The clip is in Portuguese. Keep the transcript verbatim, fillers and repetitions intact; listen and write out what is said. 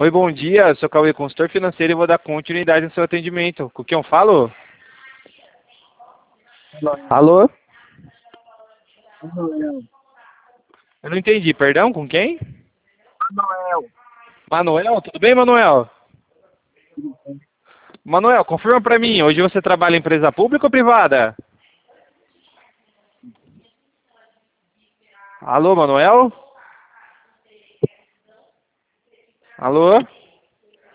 Oi, bom dia. Eu sou Cauê, consultor financeiro e vou dar continuidade no seu atendimento. Com quem eu falo? Alô? Manuel. Eu não entendi, perdão, com quem? Manuel. Manuel, tudo bem, Manuel? Manuel, confirma pra mim, hoje você trabalha em empresa pública ou privada? Alô, Manuel? Alô?